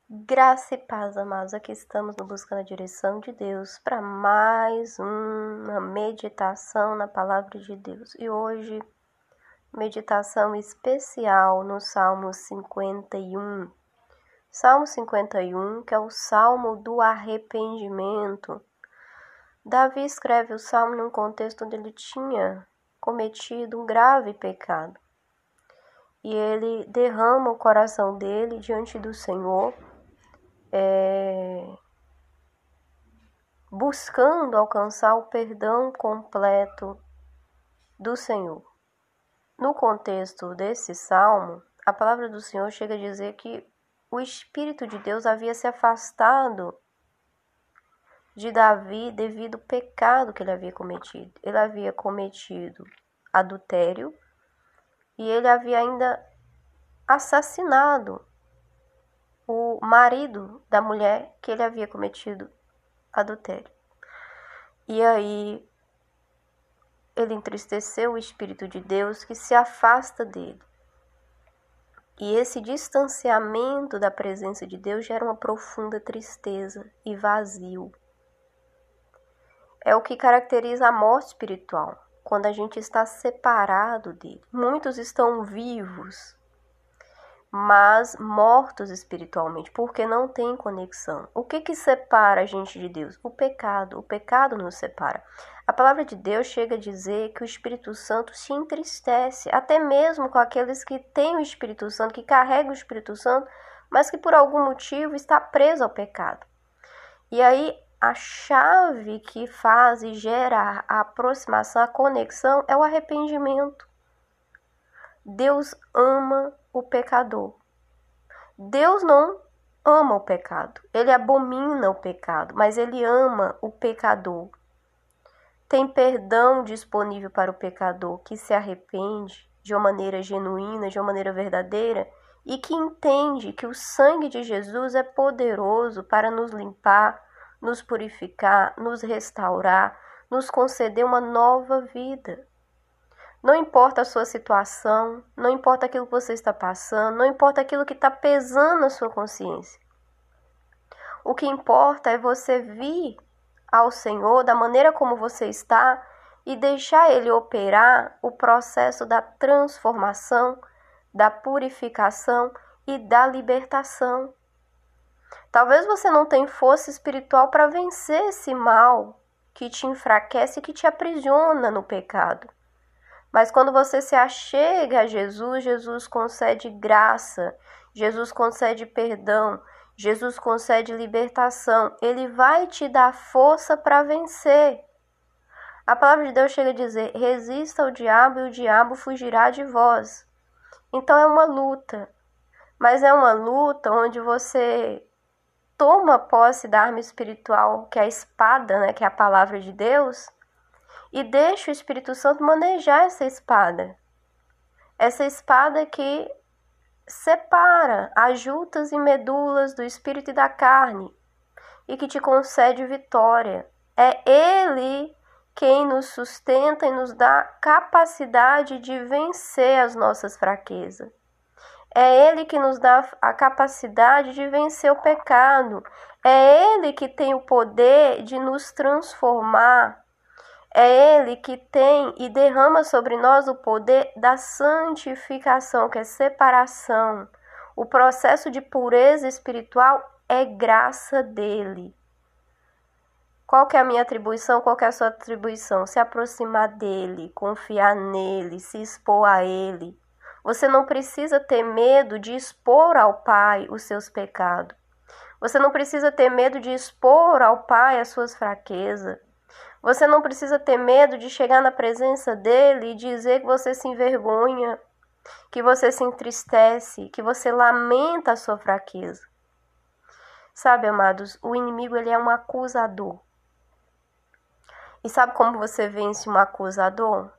Graça e paz, amados. Aqui estamos no Buscando a Direção de Deus para mais uma meditação na Palavra de Deus. E hoje, meditação especial no Salmo 51. Salmo 51, que é o Salmo do arrependimento. Davi escreve o Salmo num contexto onde ele tinha cometido um grave pecado. E ele derrama o coração dele diante do Senhor, buscando alcançar o perdão completo do Senhor. No contexto desse salmo, a palavra do Senhor chega a dizer que o Espírito de Deus havia se afastado de Davi devido ao pecado que ele havia cometido. Ele havia cometido adultério e ele havia ainda assassinado o marido da mulher que ele havia cometido adultério. E aí ele entristeceu o Espírito de Deus que se afasta dele. E esse distanciamento da presença de Deus gera uma profunda tristeza e vazio. É o que caracteriza a morte espiritual, quando a gente está separado dele. Muitos estão vivos, mas mortos espiritualmente, porque não tem conexão. O que separa a gente de Deus? O pecado nos separa. A palavra de Deus chega a dizer que o Espírito Santo se entristece, até mesmo com aqueles que têm o Espírito Santo, que carregam o Espírito Santo, mas que por algum motivo está preso ao pecado. E aí a chave que faz e gera a aproximação, a conexão, é o arrependimento. Deus ama o pecador. Deus não ama o pecado. Ele abomina o pecado, mas ele ama o pecador. Tem perdão disponível para o pecador que se arrepende de uma maneira genuína, de uma maneira verdadeira e que entende que o sangue de Jesus é poderoso para nos limpar, nos purificar, nos restaurar, nos conceder uma nova vida. Não importa a sua situação, não importa aquilo que você está passando, não importa aquilo que está pesando na sua consciência. O que importa é você vir ao Senhor da maneira como você está e deixar Ele operar o processo da transformação, da purificação e da libertação. Talvez você não tenha força espiritual para vencer esse mal que te enfraquece e que te aprisiona no pecado. Mas quando você se achega a Jesus, Jesus concede graça, Jesus concede perdão, Jesus concede libertação. Ele vai te dar força para vencer. A palavra de Deus chega a dizer: resista ao diabo e o diabo fugirá de vós. Então é uma luta, mas é uma luta onde você toma posse da arma espiritual, que é a espada, que é a palavra de Deus, e deixa o Espírito Santo manejar essa espada. Essa espada que separa as juntas e medulas do espírito e da carne e que te concede vitória. É Ele quem nos sustenta e nos dá capacidade de vencer as nossas fraquezas. É Ele que nos dá a capacidade de vencer o pecado. É Ele que tem o poder de nos transformar. É Ele que tem e derrama sobre nós o poder da santificação, que é separação. O processo de pureza espiritual é graça dele. Qual que é a minha atribuição? Qual que é a sua atribuição? Se aproximar dele, confiar nele, se expor a ele. Você não precisa ter medo de expor ao Pai os seus pecados. Você não precisa ter medo de expor ao Pai as suas fraquezas. Você não precisa ter medo de chegar na presença dele e dizer que você se envergonha, que você se entristece, que você lamenta a sua fraqueza. Sabe, amados, o inimigo ele é um acusador. E sabe como você vence um acusador?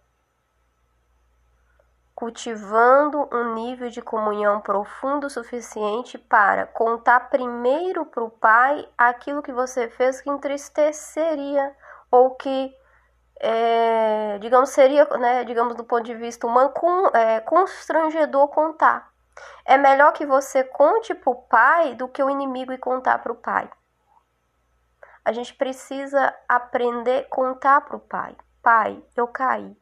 Cultivando um nível de comunhão profundo o suficiente para contar primeiro para o Pai aquilo que você fez que entristeceria ou que, seria, do ponto de vista humano, constrangedor contar. É melhor que você conte para o pai do que o inimigo ir contar para o pai. A gente precisa aprender a contar para o pai. Pai, eu caí.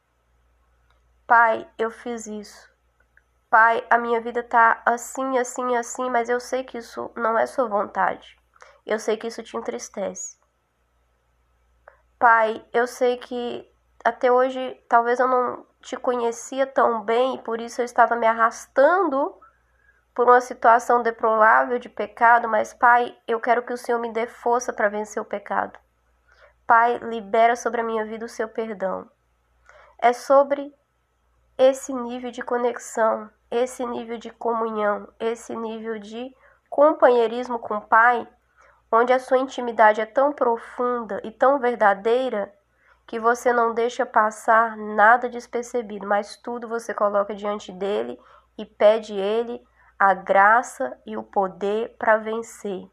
Pai, eu fiz isso. Pai, a minha vida tá assim, assim, assim, mas eu sei que isso não é sua vontade. Eu sei que isso te entristece. Pai, eu sei que até hoje talvez eu não te conhecia tão bem e por isso eu estava me arrastando por uma situação deplorável de pecado, mas Pai, eu quero que o Senhor me dê força para vencer o pecado. Pai, libera sobre a minha vida o seu perdão. É sobre esse nível de conexão, esse nível de comunhão, esse nível de companheirismo com o Pai, onde a sua intimidade é tão profunda e tão verdadeira que você não deixa passar nada despercebido, mas tudo você coloca diante dele e pede ele a graça e o poder para vencer.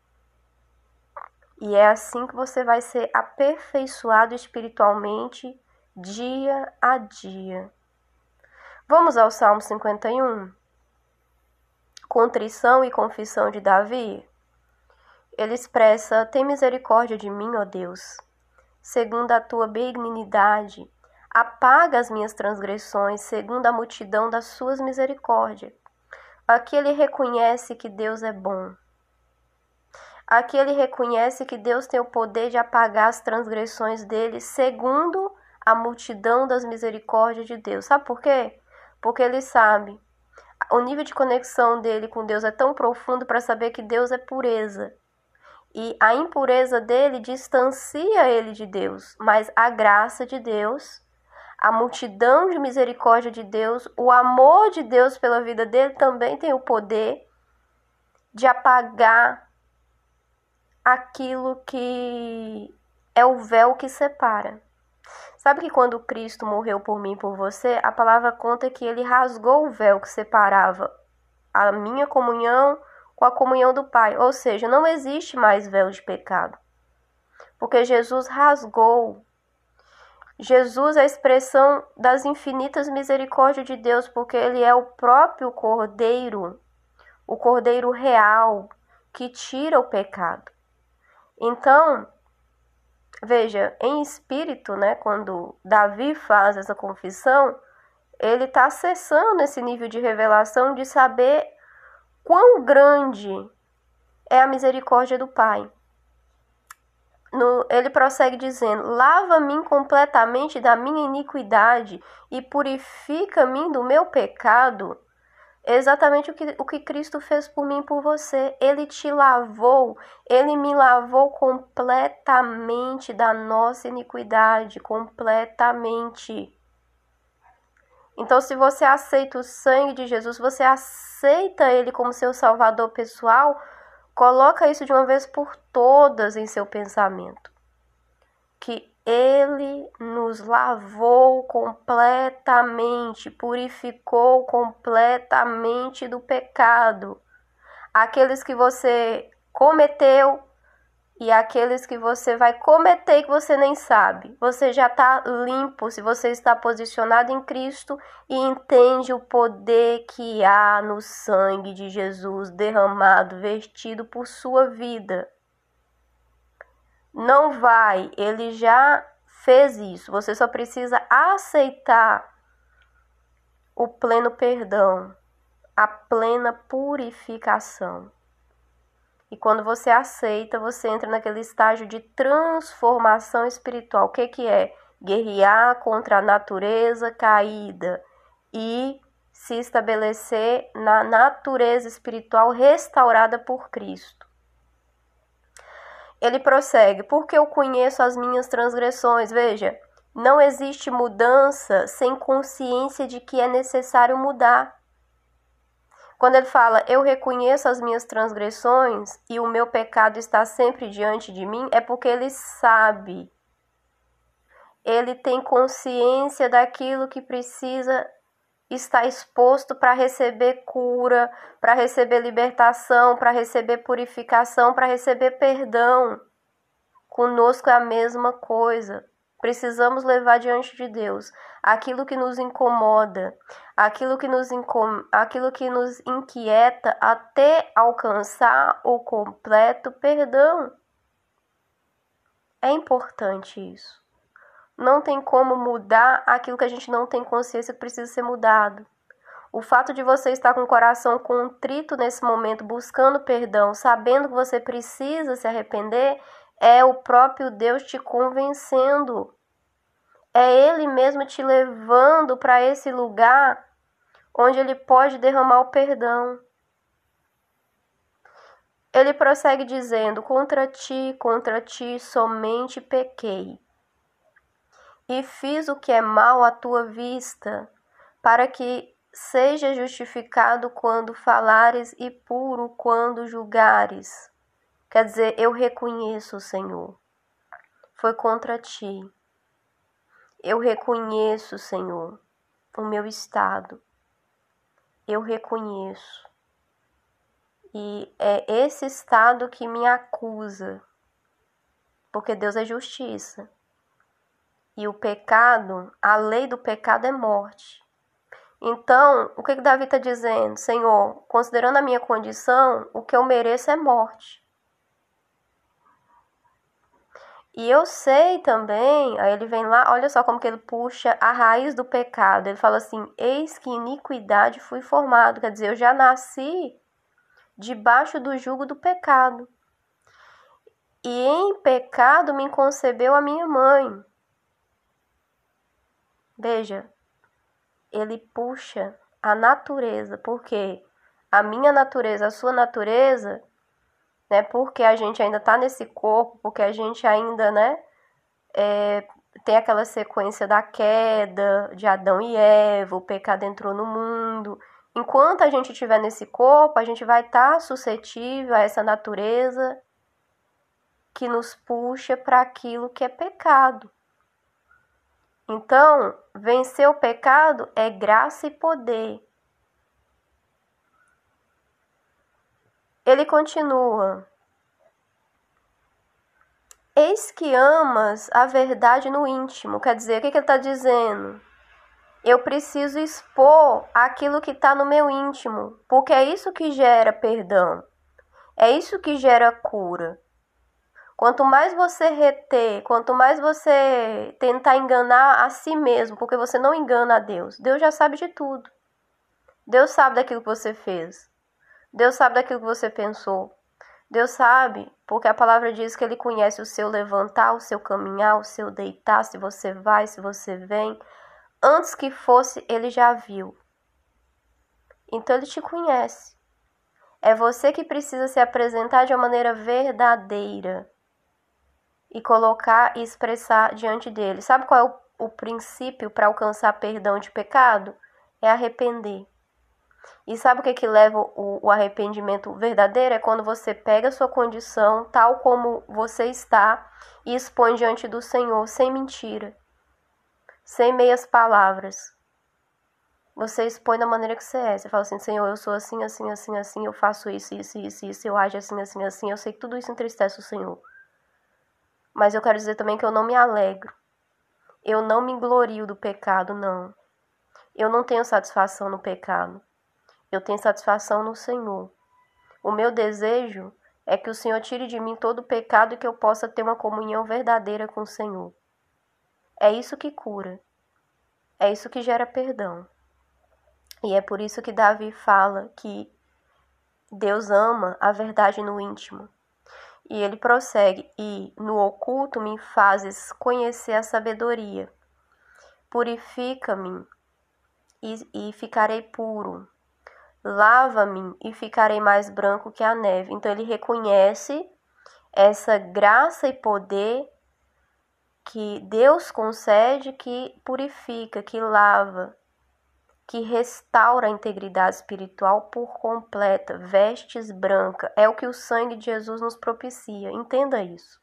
E é assim que você vai ser aperfeiçoado espiritualmente dia a dia. Vamos ao Salmo 51? Contrição e confissão de Davi. Ele expressa: tem misericórdia de mim, ó Deus, segundo a tua benignidade. Apaga as minhas transgressões, segundo a multidão das suas misericórdias. Aqui ele reconhece que Deus é bom. Aqui ele reconhece que Deus tem o poder de apagar as transgressões dele, segundo a multidão das misericórdias de Deus. Sabe por quê? Porque ele sabe, o nível de conexão dele com Deus é tão profundo para saber que Deus é pureza. E a impureza dele distancia ele de Deus, mas a graça de Deus, a multidão de misericórdia de Deus, o amor de Deus pela vida dele também tem o poder de apagar aquilo que é o véu que separa. Sabe que quando Cristo morreu por mim e por você, a palavra conta que ele rasgou o véu que separava a minha comunhão com a comunhão do Pai. Ou seja, não existe mais véu de pecado. Porque Jesus rasgou. Jesus é a expressão das infinitas misericórdias de Deus, porque ele é o próprio Cordeiro, o Cordeiro real, que tira o pecado. Então, veja, em espírito, né, quando Davi faz essa confissão, ele está acessando esse nível de revelação de saber quão grande é a misericórdia do Pai. Ele prossegue dizendo: lava-me completamente da minha iniquidade e purifica-me do meu pecado. É exatamente o que Cristo fez por mim e por você. Ele te lavou, ele me lavou completamente da nossa iniquidade, completamente. Então, se você aceita o sangue de Jesus, você aceita ele como seu salvador pessoal, coloca isso de uma vez por todas em seu pensamento. Que ele nos lavou completamente, purificou completamente do pecado. Aqueles que você cometeu e aqueles que você vai cometer e que você nem sabe. Você já está limpo se você está posicionado em Cristo e entende o poder que há no sangue de Jesus derramado, vertido por sua vida. Não vai, ele já fez isso. Você só precisa aceitar o pleno perdão, a plena purificação. E quando você aceita, você entra naquele estágio de transformação espiritual. O que é? Guerrear contra a natureza caída e se estabelecer na natureza espiritual restaurada por Cristo. Ele prossegue: porque eu conheço as minhas transgressões. Veja, não existe mudança sem consciência de que é necessário mudar. Quando ele fala, eu reconheço as minhas transgressões e o meu pecado está sempre diante de mim, é porque ele sabe. Ele tem consciência daquilo que precisa estar exposto para receber cura, para receber libertação, para receber purificação, para receber perdão. Conosco é a mesma coisa. Precisamos levar diante de Deus aquilo que nos incomoda, aquilo que nos inquieta até alcançar o completo perdão. É importante isso. Não tem como mudar aquilo que a gente não tem consciência que precisa ser mudado. O fato de você estar com o coração contrito nesse momento, buscando perdão, sabendo que você precisa se arrepender, é o próprio Deus te convencendo. É Ele mesmo te levando para esse lugar onde Ele pode derramar o perdão. Ele prossegue dizendo: contra ti somente pequei, e fiz o que é mal à tua vista, para que seja justificado quando falares e puro quando julgares. Quer dizer, eu reconheço, Senhor, foi contra ti. Eu reconheço, Senhor, o meu estado. Eu reconheço. E é esse estado que me acusa, porque Deus é justiça. E o pecado, a lei do pecado é morte. Então, o que Davi está dizendo? Senhor, considerando a minha condição, o que eu mereço é morte. E eu sei também, aí ele vem lá, olha só como que ele puxa a raiz do pecado. Ele fala assim, eis que iniquidade fui formado. Quer dizer, eu já nasci debaixo do jugo do pecado. E em pecado me concebeu a minha mãe. Veja, ele puxa a natureza, porque a minha natureza, a sua natureza, né, porque a gente ainda está nesse corpo, porque a gente ainda, né, tem aquela sequência da queda de Adão e Eva, o pecado entrou no mundo. Enquanto a gente estiver nesse corpo, a gente vai estar suscetível a essa natureza que nos puxa para aquilo que é pecado. Então, vencer o pecado é graça e poder. Ele continua: eis que amas a verdade no íntimo. Quer dizer, o que ele está dizendo? Eu preciso expor aquilo que está no meu íntimo, porque é isso que gera perdão. É isso que gera cura. Quanto mais você reter, quanto mais você tentar enganar a si mesmo, porque você não engana a Deus. Deus já sabe de tudo. Deus sabe daquilo que você fez. Deus sabe daquilo que você pensou. Deus sabe, porque a palavra diz que Ele conhece o seu levantar, o seu caminhar, o seu deitar, se você vai, se você vem. Antes que fosse, Ele já viu. Então Ele te conhece. É você que precisa se apresentar de uma maneira verdadeira e colocar e expressar diante dele. Sabe qual é o princípio para alcançar perdão de pecado? É arrepender. E sabe o que leva o arrependimento verdadeiro? É quando você pega a sua condição, tal como você está, e expõe diante do Senhor, sem mentira, sem meias palavras. Você expõe da maneira que você é. Você fala assim, Senhor, eu sou assim, assim, assim, assim, eu faço isso, isso, isso, isso, eu ajo assim, assim, assim, eu sei que tudo isso entristece o Senhor. Mas eu quero dizer também que eu não me alegro. Eu não me glorio do pecado, não. Eu não tenho satisfação no pecado. Eu tenho satisfação no Senhor. O meu desejo é que o Senhor tire de mim todo o pecado e que eu possa ter uma comunhão verdadeira com o Senhor. É isso que cura. É isso que gera perdão. E é por isso que Davi fala que Deus ama a verdade no íntimo. E ele prossegue, e no oculto me fazes conhecer a sabedoria. Purifica-me e ficarei puro. Lava-me e ficarei mais branco que a neve. Então ele reconhece essa graça e poder que Deus concede, que purifica, que lava, que restaura a integridade espiritual por completa, vestes branca. É o que o sangue de Jesus nos propicia. Entenda isso.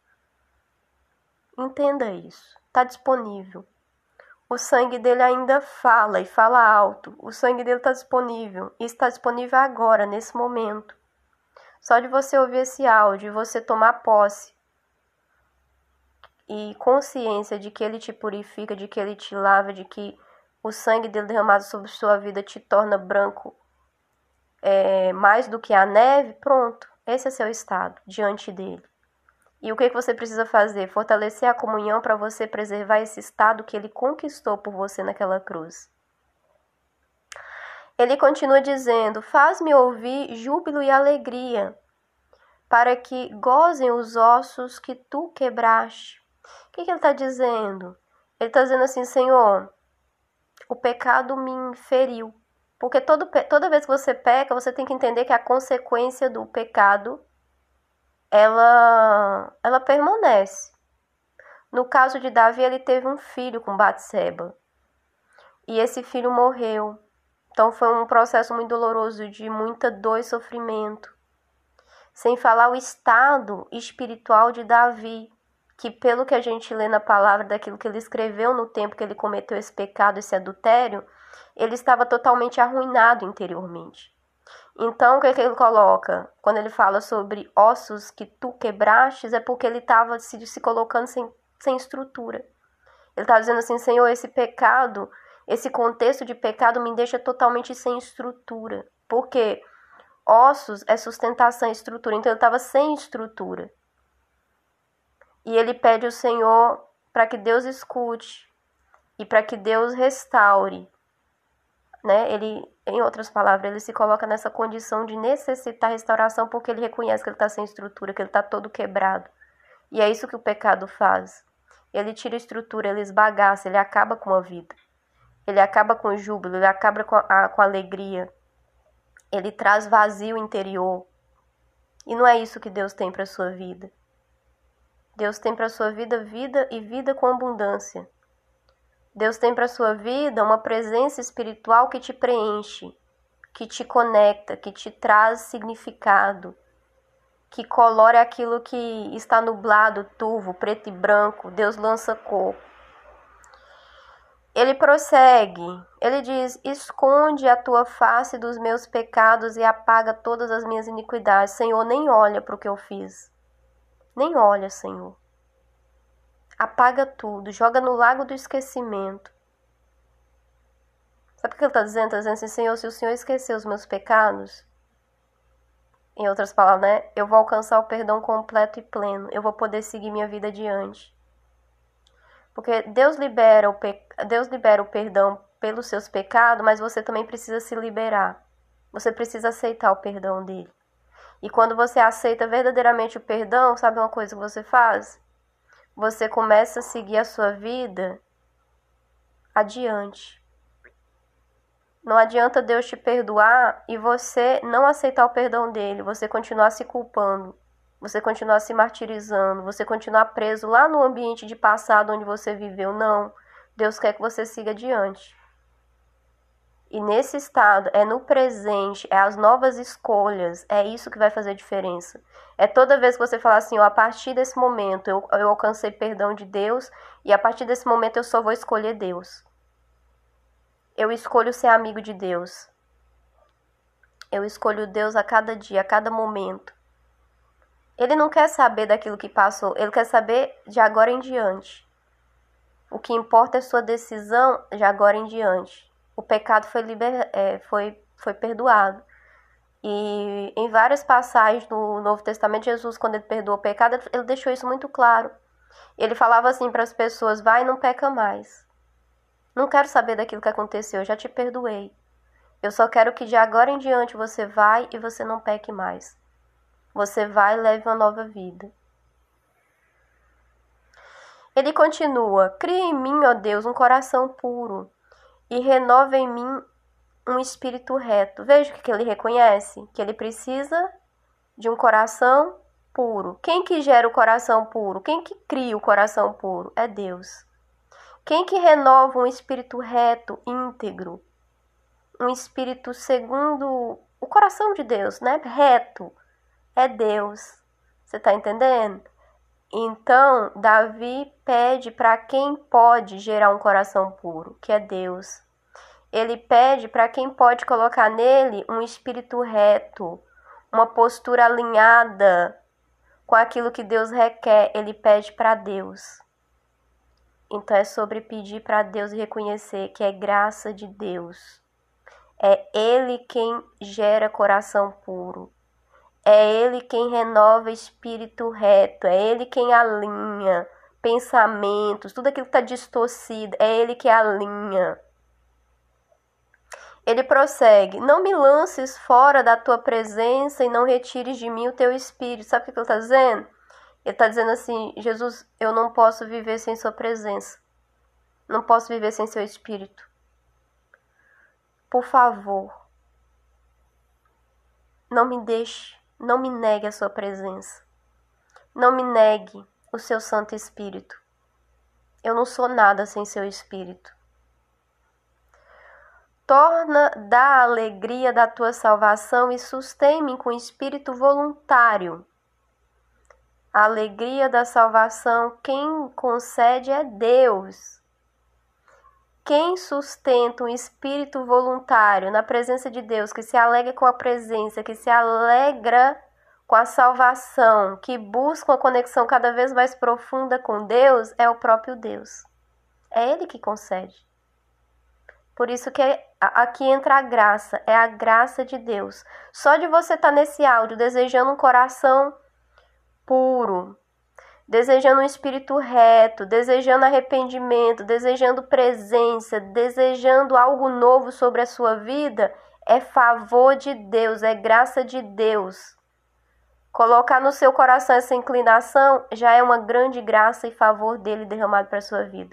Entenda isso. Está disponível. O sangue dele ainda fala e fala alto. O sangue dele está disponível. E está disponível agora, nesse momento. Só de você ouvir esse áudio e você tomar posse e consciência de que Ele te purifica, de que Ele te lava, de que o sangue dele derramado sobre sua vida te torna branco mais do que a neve, pronto. Esse é seu estado diante dele. E o que você precisa fazer? Fortalecer a comunhão para você preservar esse estado que ele conquistou por você naquela cruz. Ele continua dizendo: faz-me ouvir júbilo e alegria, para que gozem os ossos que tu quebraste. O que ele está dizendo? Ele está dizendo assim: Senhor, o pecado me feriu. Porque toda vez que você peca, você tem que entender que a consequência do pecado, ela permanece. No caso de Davi, ele teve um filho com Batseba. E esse filho morreu. Então foi um processo muito doloroso, de muita dor e sofrimento. Sem falar o estado espiritual de Davi, que pelo que a gente lê na palavra, daquilo que ele escreveu no tempo que ele cometeu esse pecado, esse adultério, ele estava totalmente arruinado interiormente. Então, o que ele coloca? Quando ele fala sobre ossos que tu quebrastes, é porque ele estava se colocando sem estrutura. Ele estava dizendo assim: Senhor, esse pecado, esse contexto de pecado me deixa totalmente sem estrutura. Porque ossos é sustentação, é estrutura. Então, ele estava sem estrutura. E ele pede ao Senhor para que Deus escute e para que Deus restaure. Né? Ele, em outras palavras, ele se coloca nessa condição de necessitar restauração, porque ele reconhece que ele está sem estrutura, que ele está todo quebrado. E é isso que o pecado faz. Ele tira a estrutura, ele esbagaça, ele acaba com a vida. Ele acaba com o júbilo, ele acaba com a alegria. Ele traz vazio interior. E não é isso que Deus tem para a sua vida. Deus tem para a sua vida, vida e vida com abundância. Deus tem para a sua vida uma presença espiritual que te preenche, que te conecta, que te traz significado, que colore aquilo que está nublado, turvo, preto e branco. Deus lança cor. Ele prossegue, ele diz: esconde a tua face dos meus pecados e apaga todas as minhas iniquidades. Senhor, nem olha para o que eu fiz. Nem olha, Senhor. Apaga tudo, joga no lago do esquecimento. Sabe o que ele está dizendo? Está dizendo assim: Senhor, se o Senhor esquecer os meus pecados, em outras palavras, né? Eu vou alcançar o perdão completo e pleno. Eu vou poder seguir minha vida adiante. Porque Deus libera o perdão pelos seus pecados, mas você também precisa se liberar. Você precisa aceitar o perdão dele. E quando você aceita verdadeiramente o perdão, sabe uma coisa que você faz? Você começa a seguir a sua vida adiante. Não adianta Deus te perdoar e você não aceitar o perdão dele, você continuar se culpando, você continuar se martirizando, você continuar preso lá no ambiente de passado onde você viveu. Não, Deus quer que você siga adiante. E nesse estado, é no presente, é as novas escolhas, é isso que vai fazer diferença. É toda vez que você falar assim: ó, a partir desse momento eu alcancei perdão de Deus e a partir desse momento eu só vou escolher Deus. Eu escolho ser amigo de Deus. Eu escolho Deus a cada dia, a cada momento. Ele não quer saber daquilo que passou, ele quer saber de agora em diante. O que importa é sua decisão de agora em diante. O pecado foi perdoado. E em várias passagens no Novo Testamento, Jesus, quando ele perdoou o pecado, ele deixou isso muito claro. Ele falava assim para as pessoas: vai e não peca mais. Não quero saber daquilo que aconteceu, eu já te perdoei. Eu só quero que de agora em diante você vai e você não peque mais. Você vai e leve uma nova vida. Ele continua: cria em mim, ó Deus, um coração puro e renova em mim um espírito reto. Veja o que ele reconhece: que ele precisa de um coração puro. Quem que gera o coração puro? Quem que cria o coração puro? É Deus. Quem que renova um espírito reto, íntegro? Um espírito segundo o coração de Deus, né? Reto. É Deus. Você está entendendo? Então, Davi pede para quem pode gerar um coração puro, que é Deus. Ele pede para quem pode colocar nele um espírito reto, uma postura alinhada com aquilo que Deus requer. Ele pede para Deus. Então é sobre pedir para Deus e reconhecer que é graça de Deus. É Ele quem gera coração puro. É Ele quem renova espírito reto. É Ele quem alinha pensamentos, tudo aquilo que está distorcido. É Ele que alinha. Ele prossegue: não me lances fora da tua presença e não retires de mim o teu espírito. Sabe o que ele está dizendo? Ele está dizendo assim: Jesus, eu não posso viver sem sua presença. Não posso viver sem seu espírito. Por favor, não me deixe, não me negue a sua presença. Não me negue o seu Santo Espírito. Eu não sou nada sem seu espírito. Torna da alegria da tua salvação e sustém-me com espírito voluntário. A alegria da salvação, quem concede é Deus. Quem sustenta um espírito voluntário na presença de Deus, que se alegra com a presença, que se alegra com a salvação, que busca uma conexão cada vez mais profunda com Deus, é o próprio Deus. É Ele que concede. Por isso que aqui entra a graça, é a graça de Deus. Só de você estar nesse áudio desejando um coração puro, desejando um espírito reto, desejando arrependimento, desejando presença, desejando algo novo sobre a sua vida, é favor de Deus, é graça de Deus. Colocar no seu coração essa inclinação já é uma grande graça e favor dele derramado para a sua vida.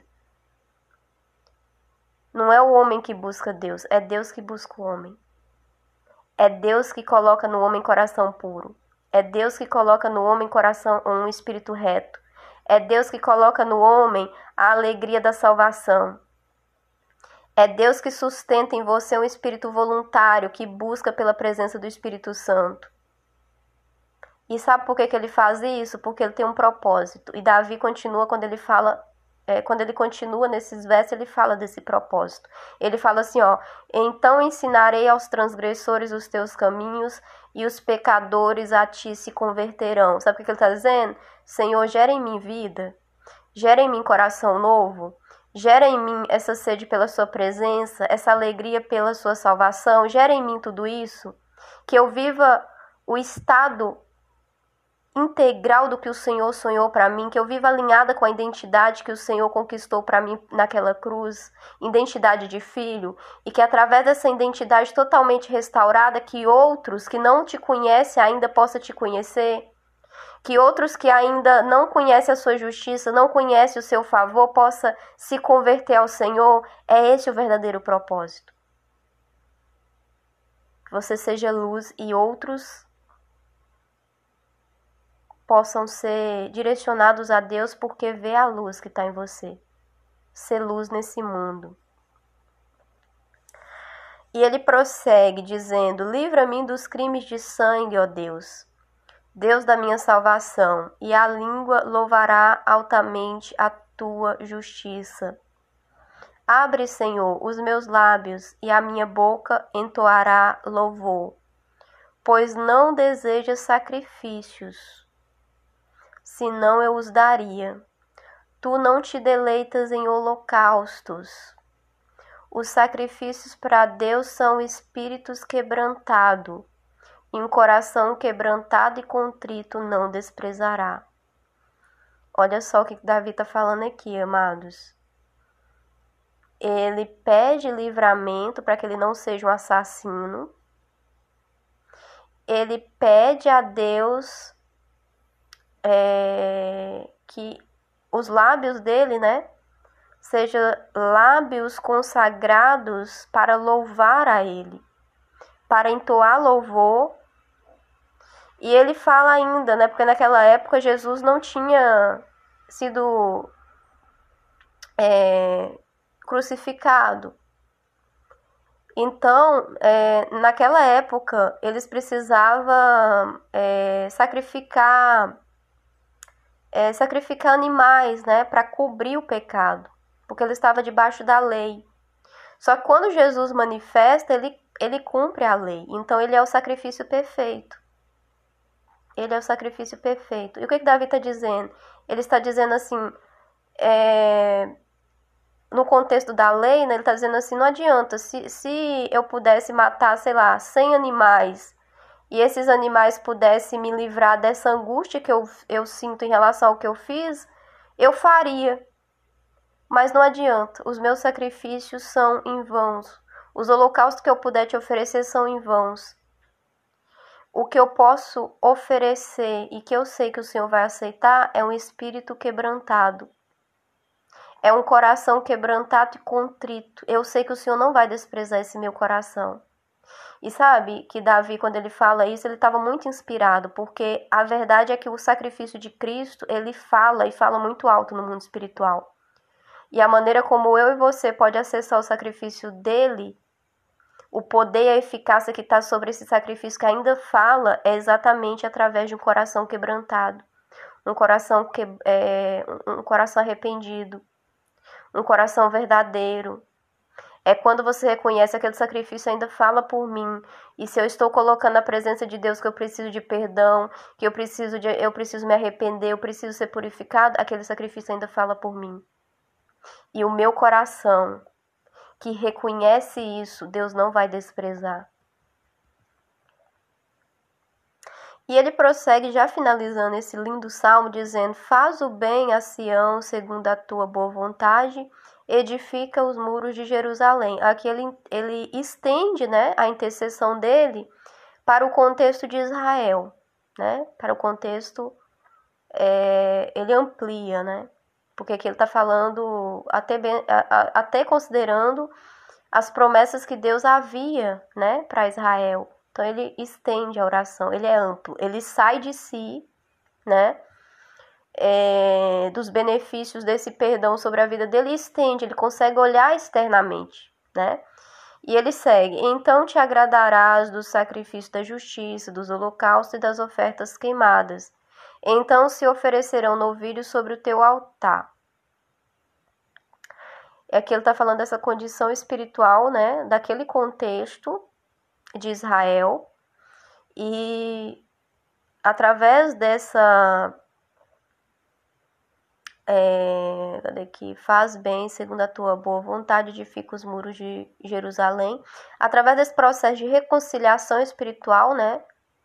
Não é o homem que busca Deus, é Deus que busca o homem. É Deus que coloca no homem coração puro. É Deus que coloca no homem coração um espírito reto. É Deus que coloca no homem a alegria da salvação. É Deus que sustenta em você um espírito voluntário que busca pela presença do Espírito Santo. E sabe por que ele faz isso? Porque ele tem um propósito. E Davi continua quando ele fala... quando ele continua nesses versos, ele fala desse propósito. Ele fala assim, ó: então ensinarei aos transgressores os teus caminhos e os pecadores a ti se converterão. Sabe o que ele está dizendo? Senhor, gera em mim vida, gera em mim coração novo, gera em mim essa sede pela sua presença, essa alegria pela sua salvação, gera em mim tudo isso, que eu viva o estado integral do que o Senhor sonhou para mim, que eu viva alinhada com a identidade que o Senhor conquistou para mim naquela cruz, identidade de filho, e que através dessa identidade totalmente restaurada, que outros que não te conhecem ainda possam te conhecer, que outros que ainda não conhecem a sua justiça, não conhecem o seu favor, possa se converter ao Senhor. É esse o verdadeiro propósito. Que você seja luz e outros possam ser direcionados a Deus porque vê a luz que está em você. Ser luz nesse mundo. E ele prossegue dizendo: livra-me dos crimes de sangue, ó Deus, Deus da minha salvação, e a língua louvará altamente a tua justiça. Abre, Senhor, os meus lábios, e a minha boca entoará louvor, pois não desejas sacrifícios, senão eu os daria. Tu não te deleitas em holocaustos. Os sacrifícios para Deus são espíritos quebrantados, e um coração quebrantado e contrito não desprezará. Olha só o que Davi está falando aqui, amados. Ele pede livramento para que ele não seja um assassino. Ele pede a Deus que os lábios dele, sejam lábios consagrados para louvar a ele, para entoar louvor. E ele fala ainda, porque naquela época Jesus não tinha sido crucificado. Então, naquela época, eles precisavam sacrificar animais, para cobrir o pecado, porque ele estava debaixo da lei. Só que quando Jesus manifesta, ele cumpre a lei. Então, ele é o sacrifício perfeito. Ele é o sacrifício perfeito. E o que Davi está dizendo? Ele está dizendo assim, no contexto da lei, né, ele está dizendo assim, não adianta, se eu pudesse matar, sei lá, 100 animais, e esses animais pudessem me livrar dessa angústia que eu sinto em relação ao que eu fiz, eu faria. Mas não adianta, os meus sacrifícios são em vãos. Os holocaustos que eu puder te oferecer são em vãos. O que eu posso oferecer e que eu sei que o Senhor vai aceitar é um espírito quebrantado. É um coração quebrantado e contrito. Eu sei que o Senhor não vai desprezar esse meu coração. E sabe que Davi, quando ele fala isso, ele estava muito inspirado, porque a verdade é que o sacrifício de Cristo, ele fala e fala muito alto no mundo espiritual. E a maneira como eu e você pode acessar o sacrifício dele, o poder e a eficácia que está sobre esse sacrifício que ainda fala, é exatamente através de um coração quebrantado, um coração arrependido, um coração verdadeiro. É quando você reconhece aquele sacrifício ainda fala por mim. E se eu estou colocando na presença de Deus que eu preciso de perdão, que eu preciso me arrepender, eu preciso ser purificado, aquele sacrifício ainda fala por mim. E o meu coração, que reconhece isso, Deus não vai desprezar. E ele prossegue, já finalizando esse lindo salmo, dizendo: faz o bem a Sião segundo a tua boa vontade, edifica os muros de Jerusalém. Aqui ele estende, né, a intercessão dele para o contexto de Israel, né? Para o contexto, ele amplia, né? Porque aqui ele está falando, até considerando as promessas que Deus havia, né, para Israel. Então ele estende a oração, ele é amplo, ele sai de si, né, dos benefícios desse perdão sobre a vida dele e estende, ele consegue olhar externamente, né? E ele segue: então te agradarás do sacrifício da justiça, dos holocaustos e das ofertas queimadas. Então se oferecerão novilhos sobre o teu altar. Aqui ele está falando dessa condição espiritual, né, daquele contexto de Israel, e através dessa faz bem segundo a tua boa vontade, edifica os muros de Jerusalém, através desse processo de reconciliação espiritual, né,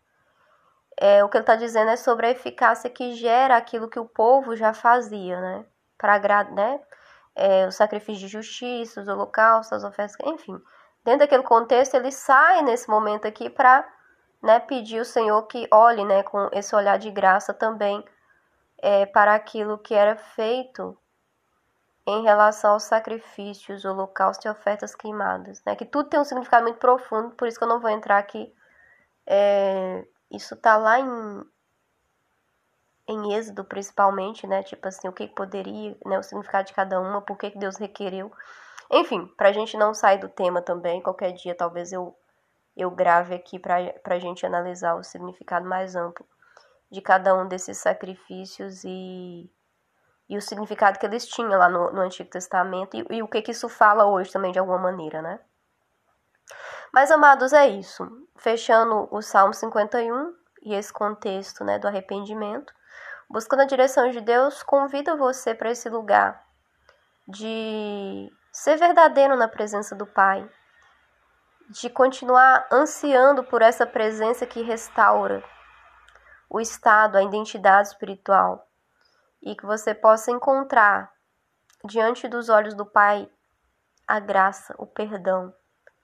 o que ele está dizendo é sobre a eficácia que gera aquilo que o povo já fazia, né, para agradar, né, o sacrifício de justiça, os holocaustos, as ofertas, enfim. Dentro daquele contexto, ele sai nesse momento aqui para, né, pedir ao Senhor que olhe, né, com esse olhar de graça também para aquilo que era feito em relação aos sacrifícios, holocaustos e ofertas queimadas, né, que tudo tem um significado muito profundo, por isso que eu não vou entrar aqui. Isso está lá em Êxodo, principalmente, né, tipo assim, o que poderia, né, o significado de cada uma, por que Deus requereu. Enfim, pra gente não sair do tema também, qualquer dia talvez eu grave aqui pra gente analisar o significado mais amplo de cada um desses sacrifícios e o significado que eles tinham lá no Antigo Testamento e o que isso fala hoje também de alguma maneira, né? Mas, amados, é isso. Fechando o Salmo 51 e esse contexto, né, do arrependimento, buscando a direção de Deus, convido você para esse lugar de ser verdadeiro na presença do Pai, de continuar ansiando por essa presença que restaura o estado, a identidade espiritual, e que você possa encontrar diante dos olhos do Pai a graça, o perdão,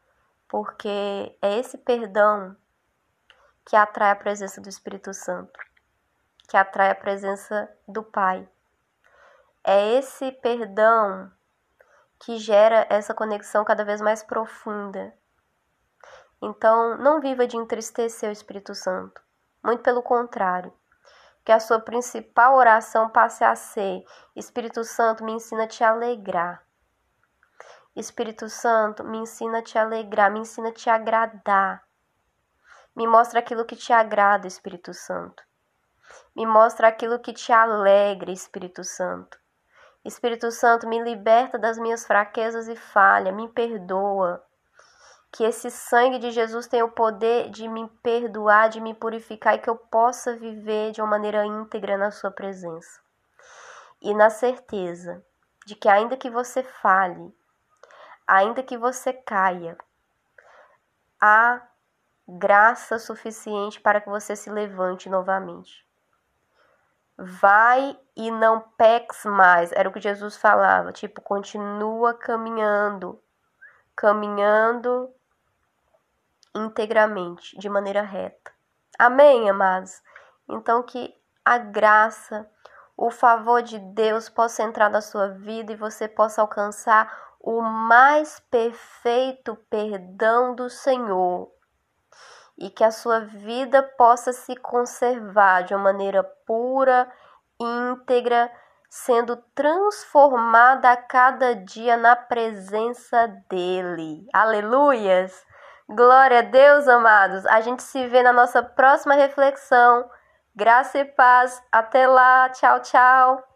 porque é esse perdão que atrai a presença do Espírito Santo, que atrai a presença do Pai. É esse perdão que gera essa conexão cada vez mais profunda. Então, não viva de entristecer o Espírito Santo. Muito pelo contrário. Que a sua principal oração passe a ser: Espírito Santo, me ensina a te alegrar. Espírito Santo, me ensina a te alegrar, me ensina a te agradar. Me mostra aquilo que te agrada, Espírito Santo. Me mostra aquilo que te alegra, Espírito Santo. Espírito Santo, me liberta das minhas fraquezas e falhas, me perdoa. Que esse sangue de Jesus tenha o poder de me perdoar, de me purificar e que eu possa viver de uma maneira íntegra na sua presença. E na certeza de que ainda que você falhe, ainda que você caia, há graça suficiente para que você se levante novamente. Vai e não peques mais. Era o que Jesus falava. Tipo, continua caminhando integramente, de maneira reta. Amém, amados? Então que a graça, o favor de Deus possa entrar na sua vida e você possa alcançar o mais perfeito perdão do Senhor. E que a sua vida possa se conservar de uma maneira pura, íntegra, sendo transformada a cada dia na presença dEle. Aleluias! Glória a Deus, amados! A gente se vê na nossa próxima reflexão. Graça e paz. Até lá. Tchau, tchau.